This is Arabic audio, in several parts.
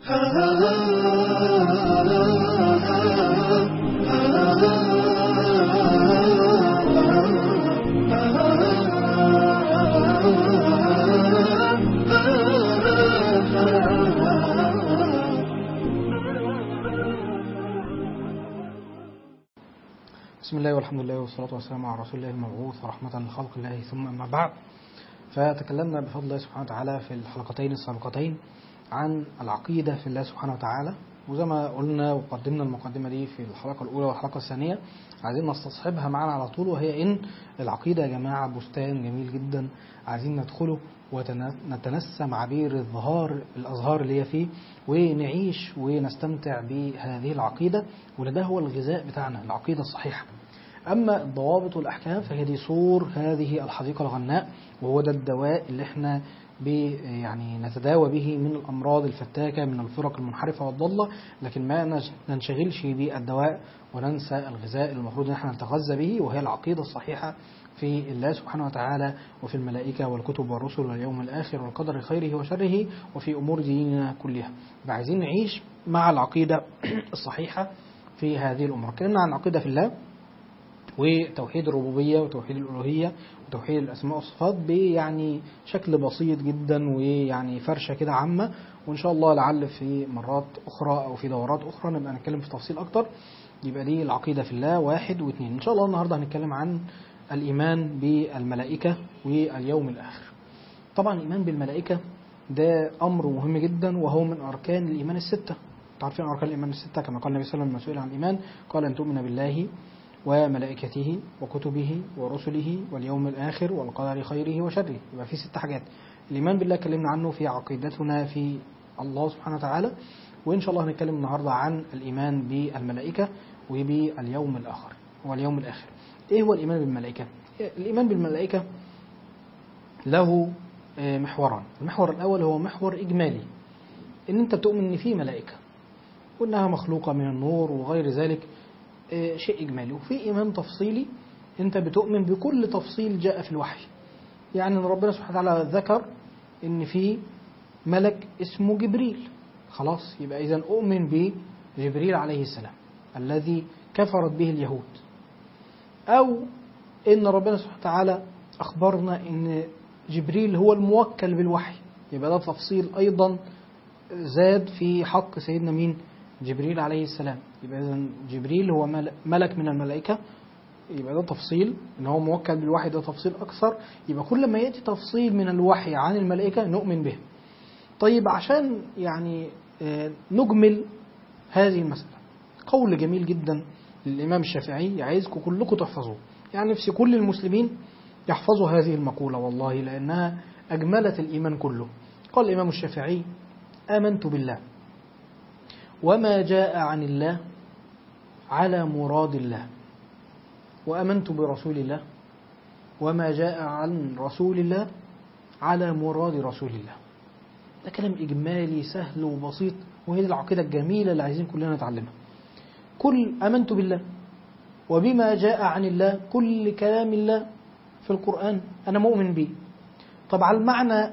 بسم الله والحمد لله والصلاة والسلام على رسول الله المبعوث ورحمة لخلق الله، ثم أما بعد. فتكلمنا بفضل الله سبحانه وتعالى في الحلقتين السابقتين عن العقيدة في الله سبحانه وتعالى، وزي ما قلنا وقدمنا المقدمة دي في الحلقة الأولى والحلقة الثانية، عايزين نستصحبها معنا على طول، وهي إن العقيدة يا جماعة بستان جميل جدا عايزين ندخله ونتنسم عبير الأزهار اللي هي فيه، ونعيش ونستمتع بهذه العقيدة، وده هو الغذاء بتاعنا، العقيدة الصحيحة. أما الضوابط والأحكام فهي دي صور هذه الحديقة الغناء، وهو ده الدواء اللي احنا يعني نتداوى به من الأمراض الفتاكة، من الفرق المنحرفة والضالة، لكن ما ننشغلش بالدواء وننسى الغذاء المفروض ان احنا نتغذى به، وهي العقيدة الصحيحة في الله سبحانه وتعالى، وفي الملائكة والكتب والرسل واليوم الآخر والقدر خيره وشره، وفي أمور ديننا كلها. عايزين نعيش مع العقيدة الصحيحة في هذه الأمور. اتكلمنا عن العقيدة في الله وتوحيد الربوبية وتوحيد الألوهية وتوحيد الأسماء والصفات يعني شكل بسيط جدا، ويعني فرشة كده عامة، وإن شاء الله لعل في مرات أخرى أو في دورات أخرى نبقى نتكلم في تفصيل أكتر. يبقى دي العقيدة في الله 1 و2. إن شاء الله النهاردة هنتكلم عن الإيمان بالملائكة واليوم الآخر. طبعا الإيمان بالملائكة ده أمر مهم جدا، وهو من أركان الإيمان الستة. تعرفين أركان الإيمان الستة كما قال النبي صلى الله عليه وسلم عن الإيمان، قال أن تؤمن بالله وملائكته وكتبه ورسله واليوم الآخر والقدر خيره وشره. يبقى في 6 حاجات. الإيمان بالله اتكلمنا عنه في عقيدتنا في الله سبحانه وتعالى، وإن شاء الله هنتكلم النهاردة عن الإيمان بالملائكة وباليوم الآخر واليوم الآخر. إيه هو الإيمان بالملائكة؟ الإيمان بالملائكة له محوران. المحور الأول هو محور إجمالي، إن أنت بتؤمن إن في ملائكة وإنها مخلوقة من النور وغير ذلك، شيء إجمالي. وفي إيمان تفصيلي، أنت بتؤمن بكل تفصيل جاء في الوحي. يعني ربنا سبحانه وتعالى ذكر إن في ملك اسمه جبريل، خلاص يبقى إذن أؤمن بجبريل عليه السلام الذي كفرت به اليهود. أو إن ربنا سبحانه وتعالى أخبرنا إن جبريل هو الموكل بالوحي، يبقى ده تفصيل أيضا زاد في حق سيدنا مين؟ جبريل عليه السلام. يبقى إذن جبريل هو ملك من الملائكة، يبقى ده تفصيل إن هو موكل بالوحي، ده تفصيل أكثر. يبقى كل ما يأتي تفصيل من الوحي عن الملائكة نؤمن به. طيب عشان يعني نجمل هذه المسألة، قول جميل جدا للإمام الشافعي عايزكم كلكم تحفظوه، يعني نفسي كل المسلمين يحفظوا هذه المقولة والله، لأنها أجملت الإيمان كله. قال الإمام الشافعي: آمنت بالله وما جاء عن الله على مراد الله، وآمنت برسول الله وما جاء عن رسول الله على مراد رسول الله. ده كلام إجمالي سهل وبسيط، وهي العقيدة الجميلة اللي عايزين كلنا نتعلمها. كل آمنت بالله وبما جاء عن الله، كل كلام الله في القرآن أنا مؤمن به. طب على المعنى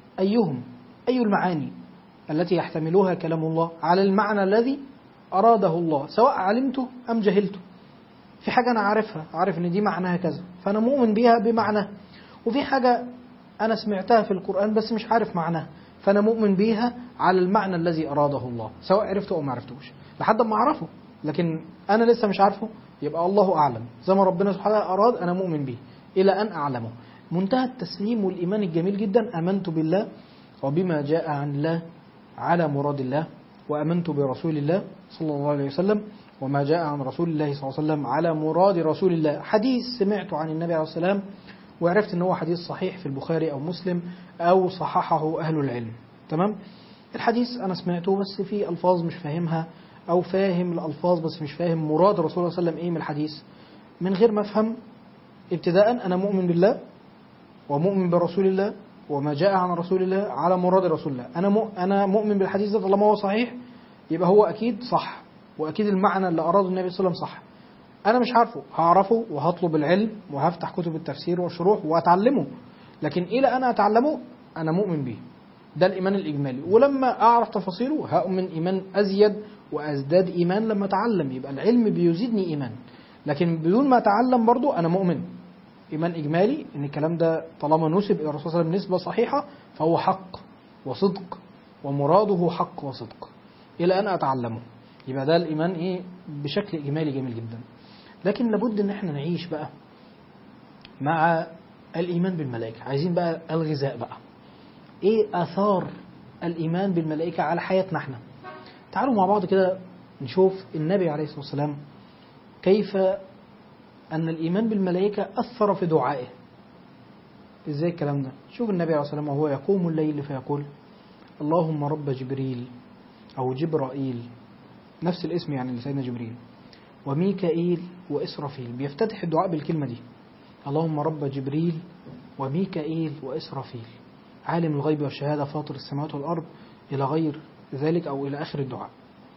أي المعاني التي يحتملها كلام الله على المعنى الذي أراده الله، سواء علمته أم جهلته. في حاجة أنا عارف إن دي معناها كذا، فأنا مؤمن بها بمعنى. وفي حاجة أنا سمعتها في القرآن بس مش عارف معناها، فأنا مؤمن بها على المعنى الذي أراده الله، سواء عرفته أو ما عرفتوش، لحد ما أعرفه. لكن أنا لسه مش عارفه، يبقى الله أعلم. زي ما ربنا سبحانه أراد أنا مؤمن به إلى أن أعلمه. منتهى التسليم والإيمان الجميل جدا. آمنت بالله وبما جاء عن الله على مراد الله، وآمنت برسول الله صلى الله عليه وسلم وما جاء عن رسول الله صلى الله عليه وسلم على مراد رسول الله. حديث سمعته عن النبي عليه السلام وعرفت أنه حديث صحيح في البخاري أو مسلم أو صححه أهل العلم، تمام؟ الحديث أنا سمعته بس في ألفاظ مش فاهمها، أو فاهم الألفاظ بس مش فاهم مراد رسول الله صلى الله عليه وسلم إيه من الحديث. من غير ما أفهم ابتداء أنا مؤمن بالله ومؤمن برسول الله وما جاء عن رسول الله على مراد رسول الله. أنا مؤمن بالحديث ده طالما هو صحيح، يبقى هو أكيد صح، وأكيد المعنى اللي أراده النبي صلى الله عليه وسلم صح. أنا مش عارفه، هعرفه وهطلب العلم وهفتح كتب التفسير والشروح وأتعلمه، لكن إلى أنا أتعلمه أنا مؤمن به. ده الإيمان الإجمالي. ولما أعرف تفاصيله هؤمن إيمان أزيد وأزداد إيمان لما أتعلم، يبقى العلم بيزيدني إيمان. لكن بدون ما أتعلم برضو أنا مؤمن إيمان إجمالي إن الكلام ده طالما نسب إلى الرسول صلى الله عليه وسلم نسبة صحيحة فهو حق وصدق، ومراده حق وصدق إلى أن أتعلمه. يبقى ده الإيمان إيه بشكل إجمالي جميل جدا. لكن لابد إن إحنا نعيش بقى مع الإيمان بالملائكة. عايزين بقى الغذاء بقى، إيه آثار الإيمان بالملائكة على حياتنا إحنا. تعالوا مع بعض كده نشوف النبي عليه الصلاة والسلام كيف أن الإيمان بالملائكة أثر في دعائه. إزاي الكلام ده؟ شوف النبي عليه الصلاة والسلام وهو يقوم الليل فيقول اللهم رب جبريل أو جبرائيل، نفس الاسم يعني لسيدنا جبريل، وميكائيل وإسرافيل. بيفتتح الدعاء بالكلمة دي، اللهم رب جبريل وميكائيل وإسرافيل عالم الغيب والشهادة فاطر السماوات والأرض إلى غير ذلك أو إلى آخر الدعاء.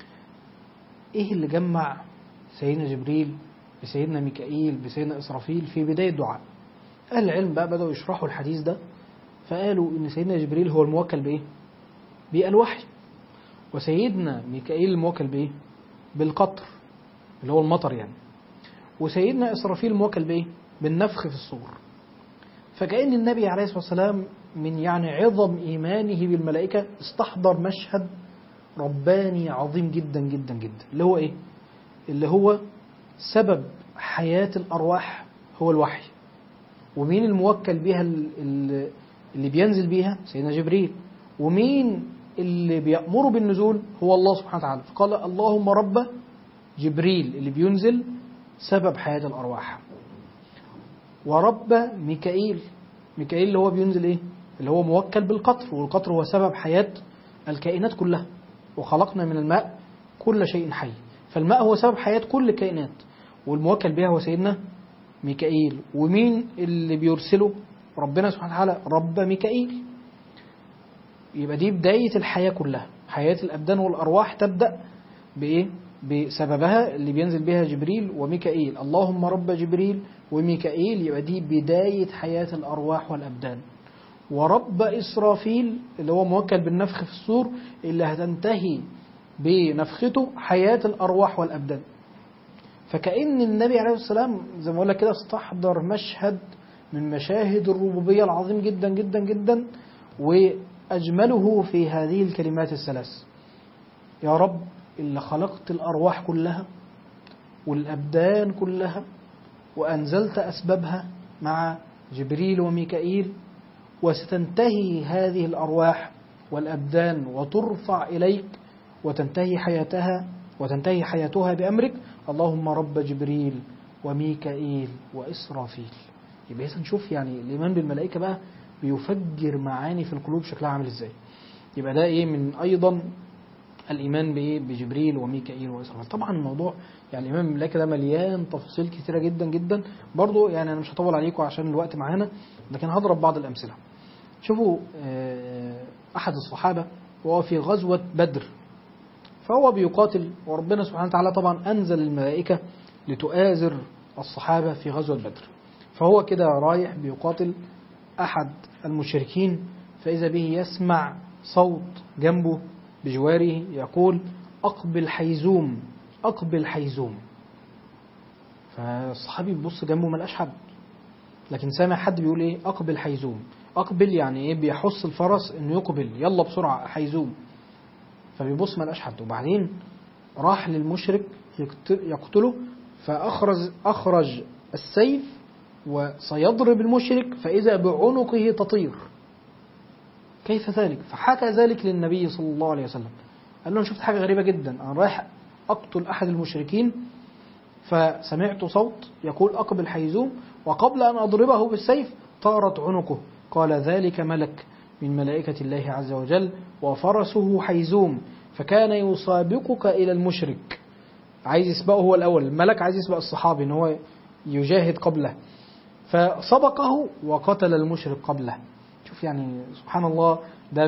إيه اللي جمع سيدنا جبريل بسيدنا ميكائيل بسيدنا إسرافيل في بداية الدعاء؟ أهل العلم بقى بدأوا يشرحوا الحديث ده، فقالوا إن سيدنا جبريل هو الموكل بإيه؟ بالوحي. وسيدنا ميكائيل الموكل بإيه؟ بالقطر اللي هو المطر يعني. وسيدنا إسرافيل الموكل بإيه؟ بالنفخ في الصور. فكأن النبي عليه الصلاة والسلام من يعني عظم إيمانه بالملائكة استحضر مشهد رباني عظيم جدا جدا جدا، اللي هو إيه؟ اللي هو سبب حياة الأرواح هو الوحي. ومين الموكل بها اللي بينزل بيها؟ سيدنا جبريل. ومين اللي بيأمره بالنزول؟ هو الله سبحانه وتعالى. فقال اللهم رب جبريل اللي بينزل سبب حياة الأرواح، ورب ميكائيل، ميكائيل اللي هو بينزل إيه؟ اللي هو موكل بالقطر، والقطر هو سبب حياة الكائنات كلها، وخلقنا من الماء كل شيء حي. فالماء هو سبب حياة كل الكائنات، والموكل بها هو سيدنا ميكائيل. ومين اللي بيرسله؟ ربنا سبحانه وتعالى رب ميكائيل. يبقى دي بداية الحياة كلها، حياة الأبدان والأرواح تبدأ بإيه؟ بسببها اللي بينزل بها جبريل وميكائيل. اللهم رب جبريل وميكائيل، يبقى دي بداية حياة الأرواح والأبدان. ورب إسرافيل اللي هو موكل بالنفخ في الصور، اللي هتنتهي بنفخته حياة الأرواح والأبدان. فكأن النبي عليه الصلاة والسلام زي ما أقول لك كده استحضر مشهد من مشاهد الربوبية العظيم جدا جدا جدا، وأجمله في هذه الكلمات الثلاث: يا رب اللي خلقت الأرواح كلها والأبدان كلها وأنزلت أسبابها مع جبريل وميكائيل، وستنتهي هذه الأرواح والأبدان وترفع إليك وتنتهي حياتها بأمرك. اللهم رب جبريل وميكائيل وإسرافيل. يبقى نشوف يعني الإيمان بالملائكة بقى بيفجر معاني في القلوب شكلها عامل إزاي. يبقى ده إيه من أيضا الإيمان بجبريل وميكائيل وإسرافيل. طبعا الموضوع يعني الإيمان بالملائكة ده مليان تفاصيل كثيرة جدا جدا. برضو يعني أنا مش هطول عليكم عشان الوقت معانا، لكن هضرب بعض الأمثلة. شوفوا أحد الصحابة وهو في غزوة بدر، فهو بيقاتل، وربنا سبحانه وتعالى طبعا أنزل الملائكة لتؤازر الصحابة في غزوة بدر. فهو كده رايح بيقاتل أحد المشركين، فإذا به يسمع صوت جنبه بجواره يقول أقبل حيزوم أقبل حيزوم. فالصحابي بيبص جنبه ملقاش حد، لكن سامع حد بيقول إيه؟ أقبل حيزوم. أقبل يعني إيه؟ بيحث الفرس إنه يقبل، يلا بسرعة حيزوم. فبيبص ملقاش حد، وبعدين راح للمشرك يقتله، فأخرج السيف وسيضرب المشرك، فإذا بعنقه تطير. كيف ذلك؟ فحكى ذلك للنبي صلى الله عليه وسلم، قال له أنا شفت حاجة غريبة جدا، أنا رايح أقتل أحد المشركين فسمعت صوت يقول أقبل حيزوم، وقبل أن أضربه بالسيف طارت عنقه. قال ذلك ملك من ملائكة الله عز وجل وفرسه حيزوم، فكان يسابقك إلى المشرك، عايز يسبقه هو الأول. الملك عايز يسبق الصحابي إن هو يجاهد قبله، فسبقه وقتل المشرك قبله. شوف يعني سبحان الله، ده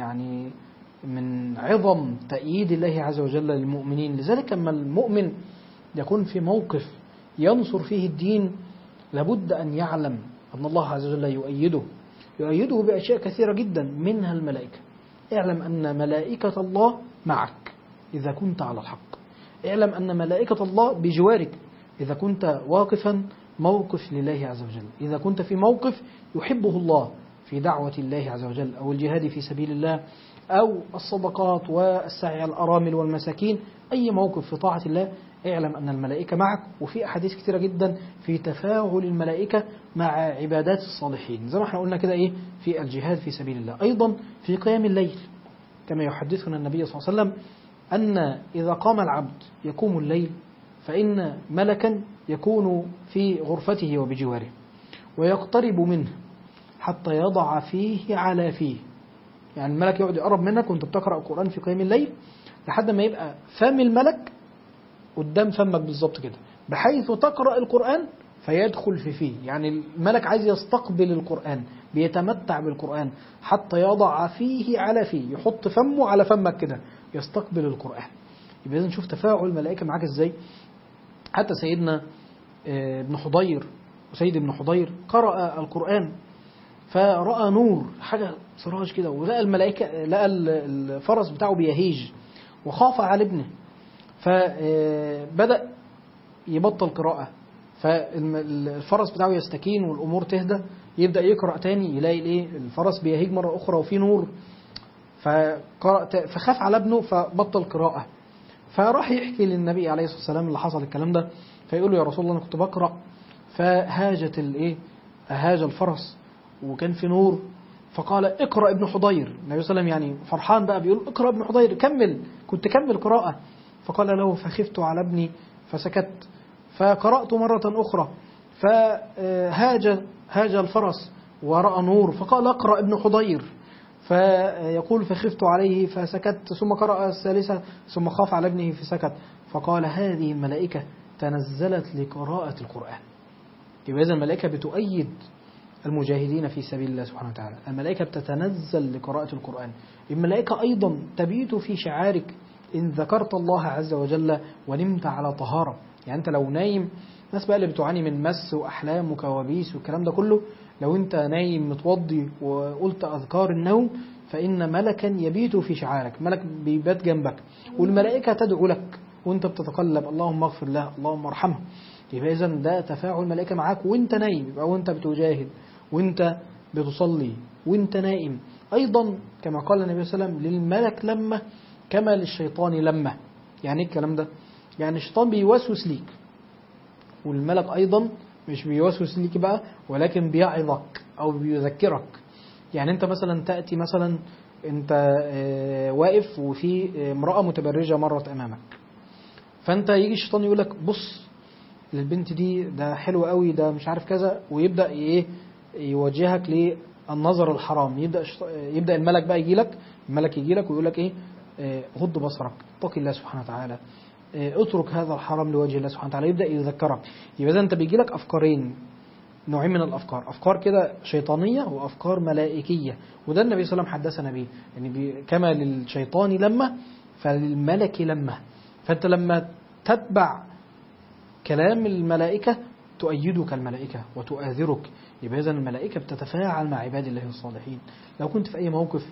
من عظم تأييد الله عز وجل للمؤمنين. لذلك لما المؤمن يكون في موقف ينصر فيه الدين لابد أن يعلم أن الله عز وجل يؤيده بأشياء كثيرة جدا، منها الملائكة. اعلم أن ملائكة الله معك إذا كنت على الحق. اعلم أن ملائكة الله بجوارك إذا كنت واقفا موقف لله عز وجل، إذا كنت في موقف يحبه الله في دعوة الله عز وجل أو الجهاد في سبيل الله أو الصدقات والسعي على الأرامل والمساكين، أي موقف في طاعة الله اعلم أن الملائكة معك. وفي أحاديث كثيرة جدا في تفاعل الملائكة مع عبادات الصالحين، زي ما احنا قلنا كده في الجهاد في سبيل الله. أيضا في قيام الليل كما يحدثنا النبي صلى الله عليه وسلم أن إذا قام العبد يقوم الليل فإن ملكا يكون في غرفته وبجواره ويقترب منه حتى يضع فيه على فيه. يعني الملك يقعد يقرب منك وانت بتقرأ القرآن في قيام الليل لحد ما يبقى فم الملك قدام فمك بالظبط كده، بحيث تقرأ القرآن فيدخل في فيه. يعني الملك عايز يستقبل القرآن، بيتمتع بالقرآن حتى يضع فيه على فيه، يحط فمه على فمك كده يستقبل القرآن. يبقى إذن شوف تفاعل الملائكة معاك ازاي. حتى سيدنا ابن حضير وسيد ابن حضير قرأ القرآن فرأى نور، حاجة سراج كده، ولقى الملائكة، لقى الفرس بتاعه بيهيج وخاف على ابنه، فبدأ يبطل قراءة، فالفرس بتاعه يستكين والأمور تهدى، يبدأ يقرأ تاني يلاقي الفرس بيهيج مرة أخرى وفي نور، فخاف على ابنه فبطل قراءة. فراح يحكي للنبي عليه الصلاة والسلام اللي حصل الكلام ده، فيقول له يا رسول الله أنا كنت بقرأ فهاجت هاج الفرس وكان في نور، فقال اقرأ ابن حضير. النبي صلى الله عليه وسلم يعني فرحان بقى بيقول اقرأ ابن حضير، كنت كمل قراءة. فقال له فخفت على ابني فسكت، فقرأت مرة أخرى فهاج الفرس ورأى نور، فقال اقرأ ابن حضير، فيقول فخفت عليه فسكت، ثم قرأ الثالثة ثم خاف على ابنه فسكت، فقال هذه الملائكة تنزلت لقراءة القرآن. يبقى إذن الملائكة بتؤيد المجاهدين في سبيل الله سبحانه وتعالى، الملائكة بتتنزل لقراءة القرآن. الملائكة أيضا تبيت في شعارك إن ذكرت الله عز وجل ونمت على طهارة. يعني أنت لو نايم، الناس بقى اللي بتعاني من مس وأحلام وكوابيس والكلام ده كله، لو أنت نايم متوضي وقلت أذكار النوم فإن ملكا يبيت في شعارك، ملك بيبات جنبك، والملائكة تدعو لك وأنت بتتقلب اللهم اغفر له اللهم ارحمه. يبقى إذن ده تفاعل الملائكة معاك وأنت نايم، يبقى وأنت بتجاهد وأنت بتصلي وأنت نائم. أيضا كما قال النبي صلى الله عليه وسلم للملك لمة كما للشيطان لمة. يعني الكلام ده يعني الشيطان بيوسوس ليك، والملك أيضا مش بيوسوس ليك بقى، ولكن بيعظك أو بيذكرك. يعني أنت مثلا تأتي مثلا أنت واقف وفي امرأة متبرجة مرت أمامك، فأنت يجي الشيطان يقول لك بص للبنت دي، ده حلو قوي، ده مش عارف كذا، ويبدأ يوجهك للنظر الحرام. يبدأ الملك بقى يجي لك ويقول لك غض بصرك، اتق الله سبحانه وتعالى، اترك هذا الحرام لوجه الله سبحانه وتعالى، يبدأ يذكرك. يبقى إذا أنت بيجي لك أفكارين، نوعين من الأفكار، أفكار كده شيطانية وأفكار ملائكية، وده النبي صلى الله عليه وسلم حدثنا به، يعني كما للشيطان لمة فللملك لمة. فأنت لما تتبع كلام الملائكة تؤيدك الملائكة وتؤاذرك. يبقى إذن الملائكة بتتفاعل مع عباد الله الصالحين. لو كنت في أي موقف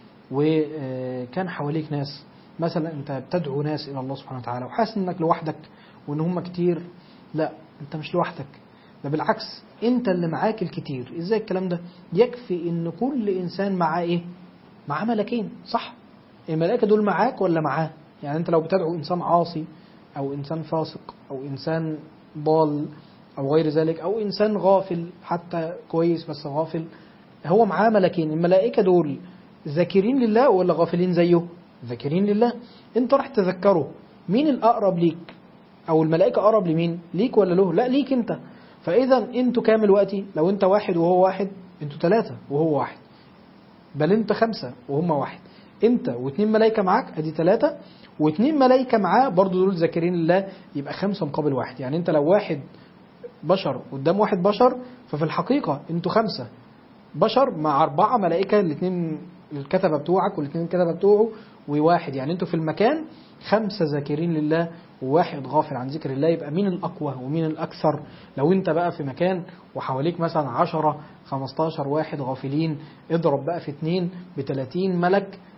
وكان حواليك ناس، مثلا أنت بتدعو ناس إلى الله سبحانه وتعالى وحاسس أنك لوحدك وأن هم كتير، لا أنت مش لوحدك، ده بالعكس أنت اللي معاك الكتير. إزاي الكلام ده؟ يكفي أن كل إنسان معاه معاه ملكين، صح؟ الملائكة دول معاك ولا معاه؟ يعني أنت لو بتدعو إنسان عاصي أو إنسان فاسق أو إنسان ضال أو غير ذلك، أو إنسان غافل حتى كويس بس غافل، هو معاه ملكين. الملائكة دول ذاكرين لله ولا غافلين زيه؟ ذاكرين لله. أنت راح تذكره، مين الأقرب ليك؟ أو الملائكة أقرب لمين؟ ليك ولا له؟ لا ليك أنت. فإذا أنتوا كامل وقتي، لو أنت واحد وهو واحد، أنتوا 3 وهو واحد، بل أنت 5 وهم واحد. أنت و2 ملائكة معاك أدي 3، و2 ملائكة معاه برضو دول ذاكرين لله، يبقى 5 مقابل 1. يعني أنت لو واحد بشر قدام واحد بشر، ففي الحقيقة أنتوا 5 بشر مع 4 ملائكة، ال2 الكتبة بتوعك وال2 الكتبة بتوعه وواحد. يعني أنتوا في المكان 5 ذاكرين لله وواحد غافل عن ذكر الله. يبقى مين الأقوى ومين الأكثر؟ لو أنت بقى في مكان وحواليك مثلا 10-15 واحد غافلين، اضرب بقى في 2 ب30 ملك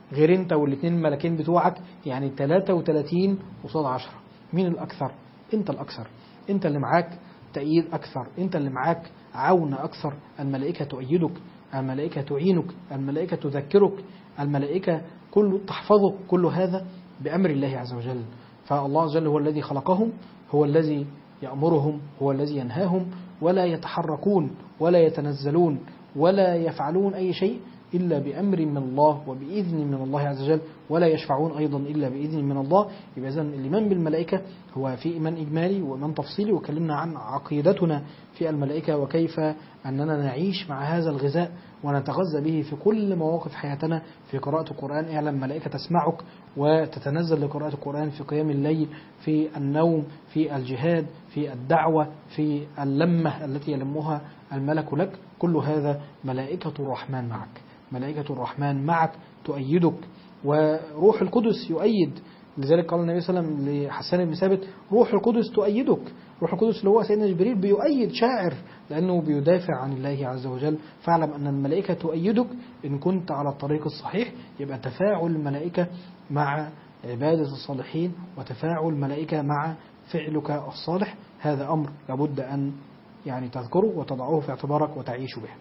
غير انت والاثنين الملكين بتوعك، يعني 33 قصاد 10. مين الأكثر؟ انت الأكثر، انت اللي معاك تأييد أكثر، انت اللي معاك عون أكثر. الملائكة تؤيدك، الملائكة تعينك، الملائكة تذكرك، الملائكة كل تحفظك، كل هذا بأمر الله عز وجل. فالله عز وجل هو الذي خلقهم، هو الذي يأمرهم، هو الذي ينهاهم، ولا يتحركون ولا يتنزلون ولا يفعلون أي شيء إلا بأمر من الله وبإذن من الله عز وجل، ولا يشفعون أيضا إلا بإذن من الله. يبقى إذن الإيمان بالملائكة هو في إيمان إجمالي وإيمان تفصيلي، وكلمنا عن عقيدتنا في الملائكة وكيف أننا نعيش مع هذا الغذاء ونتغذى به في كل مواقف حياتنا. في قراءة القرآن اعلم ملائكة تسمعك وتتنزل لقراءة القرآن، في قيام الليل، في النوم، في الجهاد، في الدعوة، في اللمة التي يلمها الملك لك. كل هذا ملائكة الرحمن معك، ملائكة الرحمن معك تؤيدك، وروح القدس يؤيد. لذلك قال النبي صلى الله عليه وسلم لحسان بن ثابت: روح القدس تؤيدك. روح القدس اللي هو سيدنا جبريل بيؤيد شاعر، لأنه بيدافع عن الله عز وجل. فاعلم أن الملائكة تؤيدك إن كنت على الطريق الصحيح. يبقى تفاعل الملائكة مع عبادة الصالحين وتفاعل الملائكة مع فعلك الصالح، هذا أمر لابد أن يعني تذكره وتضعه في اعتبارك وتعيش به.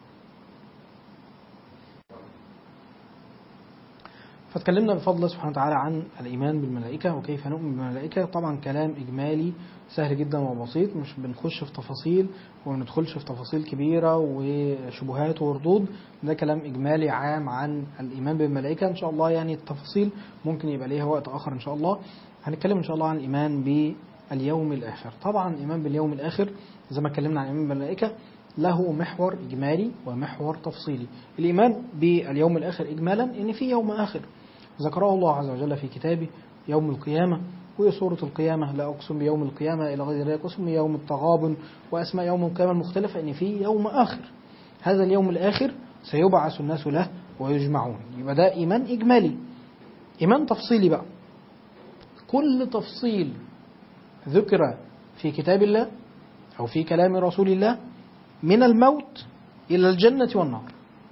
فتكلمنا بفضل الله سبحانه وتعالى عن الإيمان بالملائكة وكيف نؤمن بالملائكة. طبعا كلام إجمالي سهل جدا وبسيط، مش بنخش في تفاصيل وما ندخلش في تفاصيل كبيرة وشبهات وردود. ده كلام إجمالي عام عن الإيمان بالملائكة. إن شاء الله يعني التفاصيل ممكن يبقى ليها وقت آخر إن شاء الله. هنتكلم إن شاء الله عن الإيمان باليوم الآخر. طبعا الإيمان باليوم الآخر زي ما اتكلمنا عن الإيمان بالملائكة له محور إجمالي ومحور تفصيلي. الإيمان باليوم الآخر إجمالا إن في يوم آخر ذكره الله عز وجل في كتابه، يوم القيامة، وسورة القيامة: لا أقسم بيوم القيامة إلى غير ذلك، أقسم يوم التغابن، وأسماء يوم القيامة المختلفة، إن في يوم آخر. هذا اليوم الآخر سيبعث الناس له ويجمعون. يبقى ده إيمان إجمالي. إيمان تفصيلي بقى: كل تفصيل ذكر في كتاب الله أو في كلام رسول الله من الموت إلى الجنة والنار،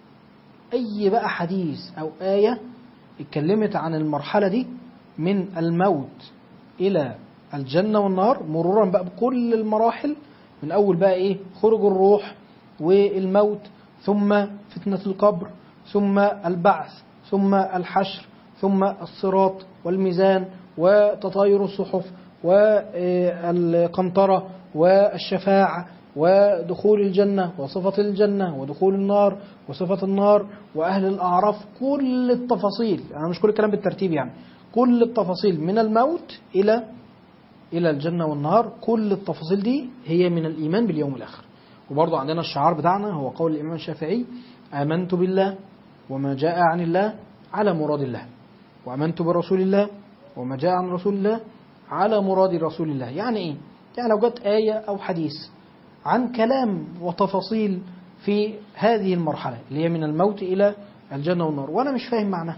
أي بقى حديث أو آية اتكلمت عن المرحلة دي من الموت إلى الجنة والنار، مرورا بقى بكل المراحل، من أول بقى إيه؟ خروج الروح والموت، ثم فتنة القبر، ثم البعث، ثم الحشر، ثم الصراط والميزان وتطاير الصحف والقنطرة والشفاعة ودخول الجنة وصفة الجنة ودخول النار وصفة النار وأهل الأعراف. كل التفاصيل، أنا مش كل الكلام بالترتيب يعني، كل التفاصيل من الموت إلى الجنة والنار، كل التفاصيل دي هي من الإيمان باليوم الآخر. وبرضو عندنا الشعار بتاعنا هو قول الإمام الشافعي: آمنت بالله وما جاء عن الله على مراد الله، وآمنت برسول الله وما جاء عن رسول الله على مراد رسول الله. يعني إيه؟ يعني لو جت آية أو حديث عن كلام وتفاصيل في هذه المرحلة اللي هي من الموت إلى الجنة والنار وأنا مش فاهم معناها،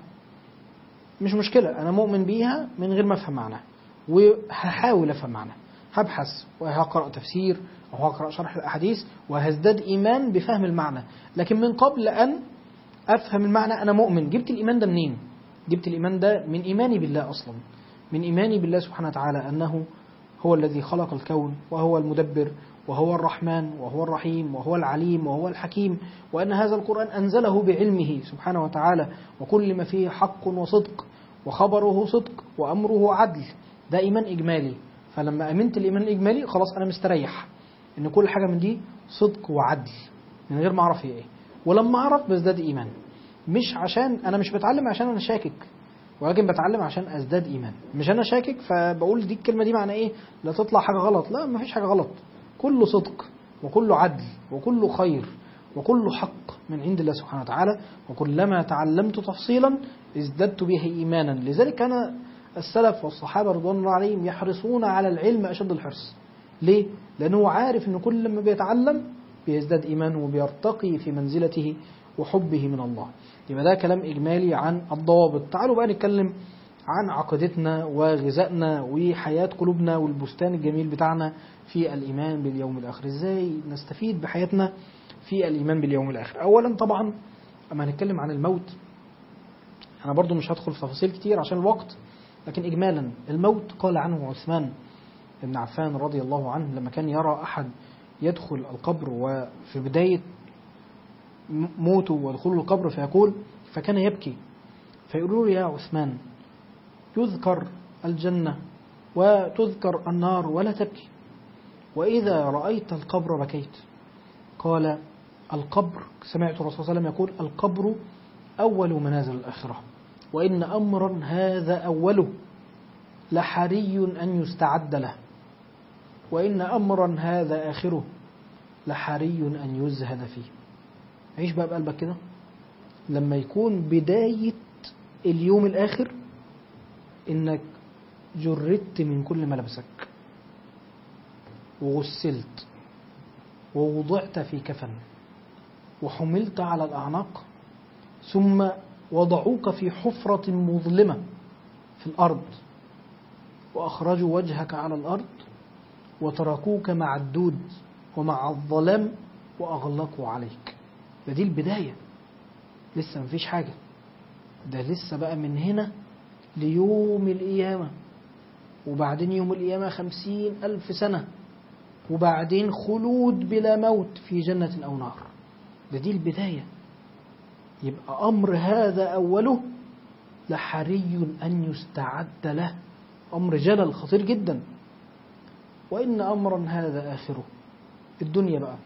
مش مشكلة، أنا مؤمن بيها من غير ما أفهم معناها، وهحاول أفهم معناها، هبحث وهقرأ تفسير أو هقرأ شرح الأحاديث وهزداد إيمان بفهم المعنى. لكن من قبل أن أفهم المعنى أنا مؤمن. جبت الإيمان ده منين؟ جبت الإيمان ده من إيماني بالله أصلا، من إيماني بالله سبحانه وتعالى أنه هو الذي خلق الكون وهو المدبر وهو الرحمن وهو الرحيم وهو العليم وهو الحكيم، وأن هذا القرآن أنزله بعلمه سبحانه وتعالى، وكل ما فيه حق وصدق وخبره صدق وأمره عدل. ده إيمان إجمالي. فلما أمنت الإيمان الإجمالي خلاص أنا مستريح إن كل حاجة من دي صدق وعدل من غير ما أعرف هي إيه. ولما أعرف بزداد إيمان، مش عشان أنا مش بتعلم عشان أنا شاكك، ولكن بتعلم عشان أزداد إيمان. مش أنا شاكك فبقول دي الكلمة دي معنى إيه، لا تطلع حاجة غلط. لا، ما فيش حاجة غلط، كله صدق وكله عدل وكله خير وكله حق من عند الله سبحانه وتعالى. وكلما تعلمت تفصيلا ازددت به إيمانا. لذلك كان السلف والصحابة رضوان الله عليهم يحرصون على العلم أشد الحرص. ليه؟ لأنه عارف أنه كل ما بيتعلم بيزداد إيمانه وبيرتقي في منزلته وحبه من الله. يبقى ده كلام إجمالي عن الضوابط. تعالوا بقى نتكلم عن عقيدتنا وغذائنا وحياة قلوبنا والبستان الجميل بتاعنا في الإيمان باليوم الآخر. إزاي نستفيد بحياتنا في الإيمان باليوم الآخر؟ أولا طبعا أما هنتكلم عن الموت أنا برضو مش هدخل في تفاصيل كتير عشان الوقت، لكن إجمالا الموت قال عنه عثمان بن عفان رضي الله عنه لما كان يرى أحد يدخل القبر وفي بداية موته ودخول القبر فيقول، فكان يبكي فيقولوا يا عثمان يذكر الجنة وتذكر النار ولا تبكي، وإذا رأيت القبر بكيت. قال القبر، سمعت الرسول صلى الله عليه وسلم يقول القبر أول منازل الآخرة، وإن أمرا هذا أوله لحري أن يستعد له، وإن أمرا هذا آخره لحري أن يزهد فيه. عيش بقى بقلبك كده، لما يكون بداية اليوم الآخر إنك جردت من كل ملبسك وغسلت ووضعت في كفن وحملت على الأعناق، ثم وضعوك في حفرة مظلمة في الأرض وأخرجوا وجهك على الأرض وتركوك مع الدود ومع الظلام وأغلقوا عليك. دي البداية، لسه مفيش حاجة، ده لسه بقى من هنا ليوم القيامة، وبعدين يوم القيامة 50,000 سنة، وبعدين خلود بلا موت في جنة أو نار. دي البداية. يبقى أمر هذا أوله لحري أن يستعد له، أمر جلل خطير جدا. وإن أمرا هذا آخره، الدنيا بقى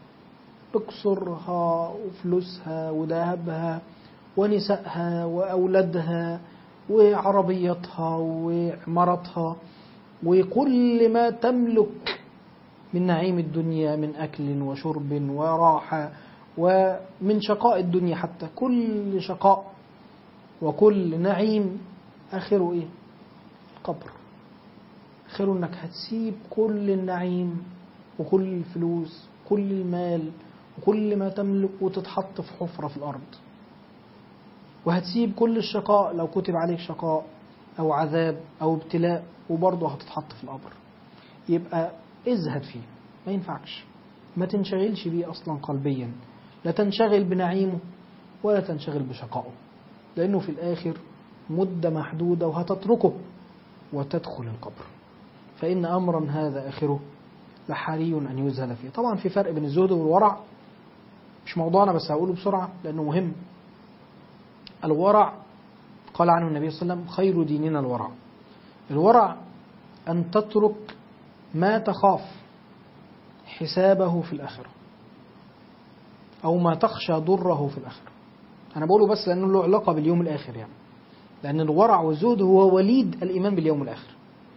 بقصرها وفلوسها وذهبها ونسائها وأولادها وعربيتها وعمارتها وكل ما تملك من نعيم الدنيا من أكل وشرب وراحة ومن شقاء الدنيا، حتى كل شقاء وكل نعيم آخره إيه؟ القبر. آخره إنك هتسيب كل النعيم وكل الفلوس كل المال وكل ما تملك وتتحط في حفرة في الأرض، وهتسيب كل الشقاء لو كتب عليك شقاء أو عذاب أو ابتلاء وبرضه هتتحط في القبر. يبقى ازهد فيه، ما ينفعش، ما تنشغلش بيه أصلا قلبيا، لا تنشغل بنعيمه ولا تنشغل بشقائه، لأنه في الآخر مدة محدودة وهتتركه وتدخل القبر. فإن أمرا هذا آخره لحري أن يزهد فيه. طبعا في فرق بين الزهد والورع، مش موضوعنا بس هقوله بسرعة لأنه مهم. الورع قال عنه النبي صلى الله عليه وسلم خير ديننا الورع. الورع أن تترك ما تخاف حسابه في الآخرة أو ما تخشى ضره في الآخرة. أنا بقوله بس لأنه له علاقة باليوم الآخر، يعني لأن الورع والزهد هو وليد الإيمان باليوم الآخر.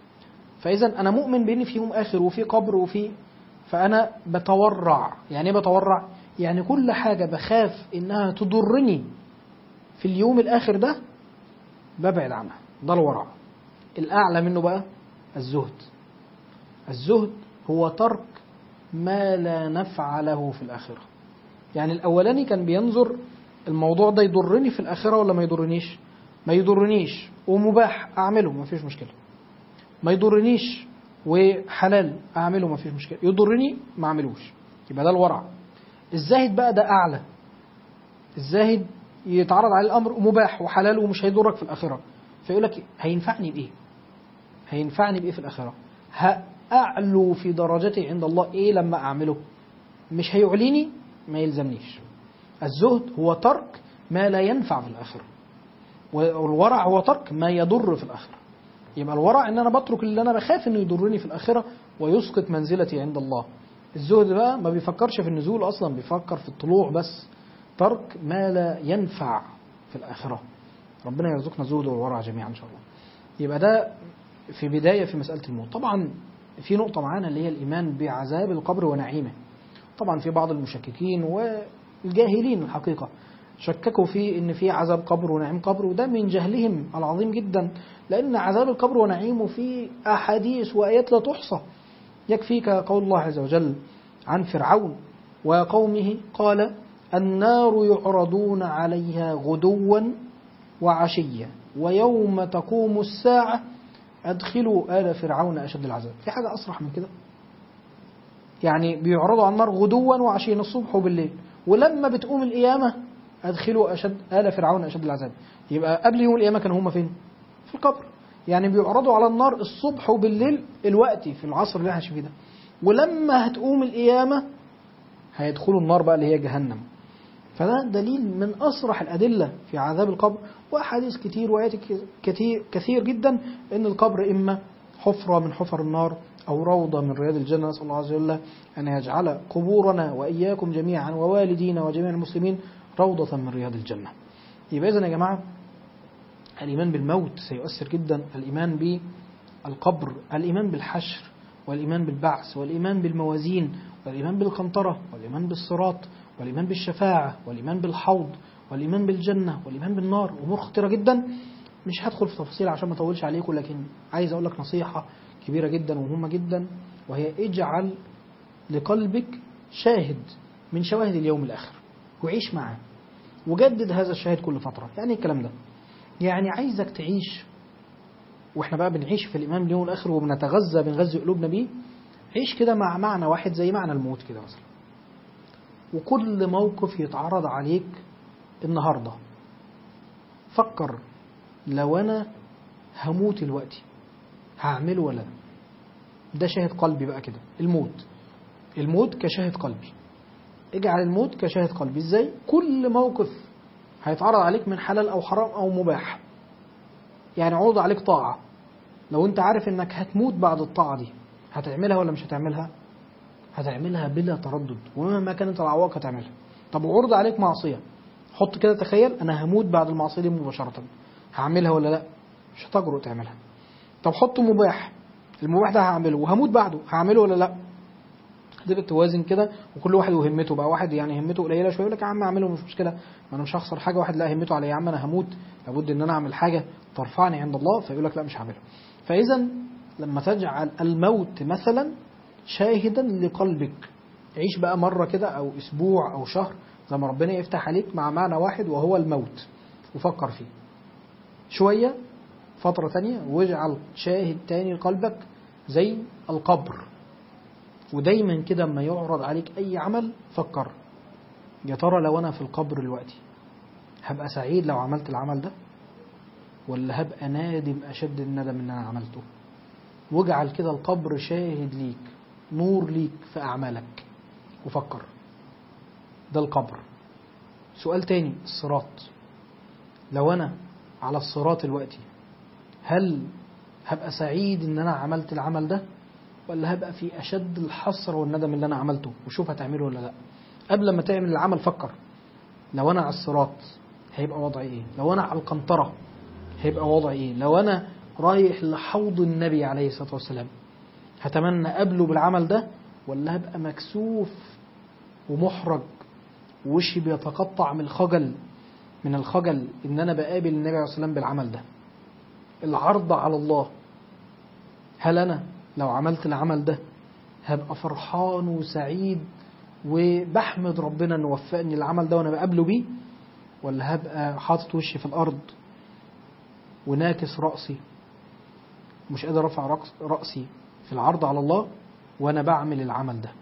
فإذا أنا مؤمن بأن في يوم آخر وفي قبر فأنا بتورع. يعني إيه بتورع؟ يعني كل حاجة بخاف إنها تضرني في اليوم الآخر ده ببعد عنها. ده الورع. الأعلى منه بقى الزهد. الزهد هو ترك ما لا نفع له في الآخرة. يعني الأولاني كان بينظر الموضوع ده يضرني في الآخرة ولا ما يضرنيش؟ ما يضرنيش ومباح أعمله ما فيش مشكلة، ما يضرنيش وحلال أعمله ما فيش مشكلة، يضرني ما أعملوش. يبقى ده الورع. الزاهد بقى ده أعلى. الزاهد يتعرض على الأمر مباح وحلال ومش هيضرك في الآخرة، فيقول لك هينفعني بإيه؟ هينفعني بإيه في الآخرة؟ هأعلو في درجتي عند الله إيه لما أعمله؟ مش هيعليني ما يلزمنيش. الزهد هو ترك ما لا ينفع في الآخرة، والورع هو ترك ما يضر في الآخرة. يبقى الورع إن أنا بترك اللي أنا بخاف إنه يضرني في الآخرة ويسقط منزلتي عند الله. الزهد بقى ما بيفكرش في النزول أصلا، بيفكر في الطلوع بس، ترك ما لا ينفع في الآخرة. ربنا يرزقنا الزهد والورع جميعا إن شاء الله. يبقى ده في بداية في مسألة الموت. طبعا في نقطة معانا اللي هي الإيمان بعذاب القبر ونعيمه. طبعا في بعض المشككين والجاهلين الحقيقة شككوا في إن في عذاب قبر ونعيم قبر، وده من جهلهم العظيم جدا، لأن عذاب القبر ونعيمه في أحاديث وآيات لا تحصى. يكفيك قول الله عز وجل عن فرعون وقومه قال النار يعرضون عليها غدوا وعشيا ويوم تقوم الساعة أدخلوا آل فرعون أشد العذاب. في حاجة أصرح من كده؟ يعني بيعرضوا على النار غدوا وعشيا الصبح وبالليل، ولما بتقوم القيامة أدخلوا آل فرعون أشد العذاب. يبقى قبل يوم القيامة كانوا هم فين؟ في القبر. يعني بيعرضوا على النار الصبح وبالليل الوقتي في العصر اللي احنا فيه ده. ولما هتقوم القيامة هيدخلوا النار بقى اللي هي جهنم. فده دليل من أصرح الأدلة في عذاب القبر، وأحاديث كتير وآيات كثير جدا إن القبر إما حفرة من حفر النار أو روضة من رياض الجنة. نسأل الله عز وجل أن يجعل قبورنا وإياكم جميعا ووالدينا وجميع المسلمين روضة من رياض الجنة. يبقى إذن يا جماعة الإيمان بالموت سيؤثر جدا، الإيمان بالقبر، الإيمان بالحشر، والإيمان بالبعث، والإيمان بالموازين، والإيمان بالقنطرة، والإيمان بالصراط، والإيمان بالشفاعة، والإيمان بالحوض، والإيمان بالجنة، والإيمان بالنار. أمور خطيرة جدا مش هدخل في تفاصيل عشان ما اطولش عليكم، لكن عايز أقول لك نصيحة كبيرة جدا ومهمة جدا، وهي اجعل لقلبك شاهد من شواهد اليوم الآخر وعيش معاه وجدد هذا الشاهد كل فترة. يعني الكلام ده يعني عايزك تعيش، واحنا بقى بنعيش في الإيمان باليوم الآخر بنغذي قلوبنا بيه. عيش كده مع معنى واحد زي معنى الموت كده مثلا، وكل موقف يتعرض عليك النهاردة فكر لو أنا هموت دلوقتي هعمله ولا لا. ده شاهد قلبي بقى كده. الموت كشاهد قلبي. اجعل الموت كشاهد قلبي. ازاي؟ كل موقف هيتعرض عليك من حلال أو حرام أو مباح، يعني عرض عليك طاعة، لو انت عارف انك هتموت بعد الطاعة دي هتعملها ولا مش هتعملها؟ هتعملها بلا تردد، ومهما كانت العوائق هتعملها. طب عرض عليك معصية، حط كده تخيل انا هموت بعد المعصية دي مباشرة، هعملها ولا لا؟ مش هتجرؤ تعملها. طب حط مباح، المباح ده هعمله وهموت بعده، هعمله ولا لا؟ تبقى توازن كده، وكل واحد وهمته بقى. واحد يعني همته قليله شويه يقول لك يا عم اعمله مش مشكله، ما انا مش هخسر حاجه. واحد لا همته على يا عم انا هموت، لابد ان انا اعمل حاجه ترفعني عند الله، فيقول لك لا مش هعملها. فاذا لما تجعل الموت مثلا شاهدا لقلبك، عيش بقى مره كده او اسبوع او شهر زي ما ربنا يفتح عليك مع معنى واحد وهو الموت، وفكر فيه شويه فتره ثانيه، واجعل شاهد تاني لقلبك زي القبر. ودايما كده اما يعرض عليك اي عمل فكر يا ترى لو انا في القبر دلوقتي هبقى سعيد لو عملت العمل ده، ولا هبقى نادم اشد الندم ان انا عملته؟ واجعل كده القبر شاهد ليك، نور ليك في اعمالك، وفكر. ده القبر. سؤال تاني، الصراط. لو انا على الصراط دلوقتي هل هبقى سعيد ان انا عملت العمل ده، ولا هبقى في أشد الحسرة والندم اللي أنا عملته؟ وشوف هتعمله ولا لا. قبل ما تعمل العمل فكر لو أنا على الصراط هيبقى وضعي إيه، لو أنا على القنطرة هيبقى وضعي إيه، لو أنا رايح لحوض النبي عليه الصلاة والسلام هتمنى قبله بالعمل ده، ولا هبقى مكسوف ومحرج ووشي بيتقطع من الخجل إن أنا بقابل النبي عليه الصلاة والسلام بالعمل ده. العرض على الله، هل أنا لو عملت العمل ده هبقى فرحان وسعيد وبحمد ربنا انه وفقني العمل ده وانا بقابله بيه، ولا هبقى حاطط وشي في الارض وناكس رأسي مش قادر ارفع رأسي في العرض على الله وانا بعمل العمل ده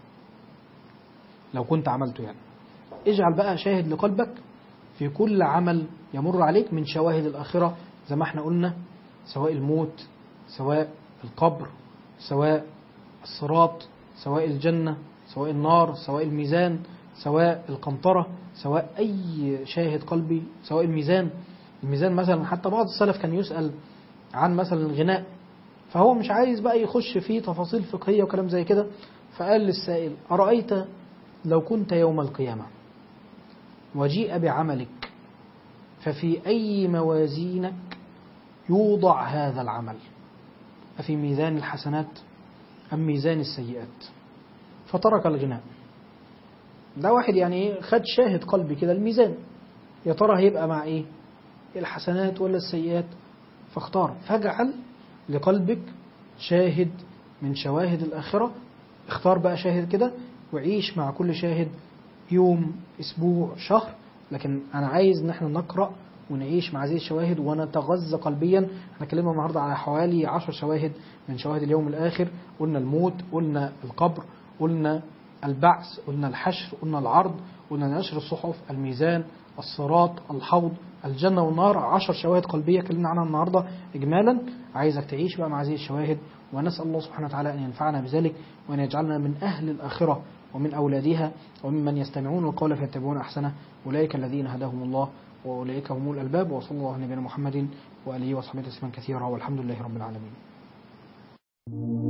لو كنت عملته؟ يعني اجعل بقى شاهد لقلبك في كل عمل يمر عليك من شواهد الآخرة زي ما احنا قلنا، سواء الموت، سواء القبر، سواء الصراط، سواء الجنة، سواء النار، سواء الميزان، سواء القنطرة، سواء أي شاهد قلبي، سواء الميزان مثلا. حتى بعض السلف كان يسأل عن مثلا الغناء، فهو مش عايز بقى يخش فيه تفاصيل فقهية وكلام زي كده، فقال للسائل أرأيت لو كنت يوم القيامة وجيء بعملك ففي أي موازينك يوضع هذا العمل، أفي ميزان الحسنات أم ميزان السيئات؟ فترك الغناء. ده واحد يعني خد شاهد قلبي كده الميزان، يا ترى هيبقى مع إيه، الحسنات ولا السيئات؟ فاختار. فاجعل لقلبك شاهد من شواهد الآخرة. اختار بقى شاهد كده وعيش مع كل شاهد يوم، أسبوع، شهر. لكن أنا عايز إن احنا نقرأ ونعيش مع هذه الشواهد ونتغذى قلبيا. احنا اتكلمنا النهارده على حوالي 10 شواهد من شواهد اليوم الآخر. قلنا الموت، قلنا القبر، قلنا البعث، قلنا الحشر، قلنا العرض، قلنا نشر الصحف، الميزان، الصراط، الحوض، الجنة والنار. 10 شواهد قلبية اتكلمنا عنها النهاردة إجمالا. عايزك تعيش بقى مع هذه الشواهد، ونسأل الله سبحانه وتعالى أن ينفعنا بذلك، وأن يجعلنا من أهل الآخرة ومن أولادها، وممن يستمعون القول فيتبعون أحسنه. أولئك الذين هداهم الله وأولئك هم الألباب. وصلى الله على نبينا محمد وآله وصحبه تسليما كثيرا، والحمد لله رب العالمين.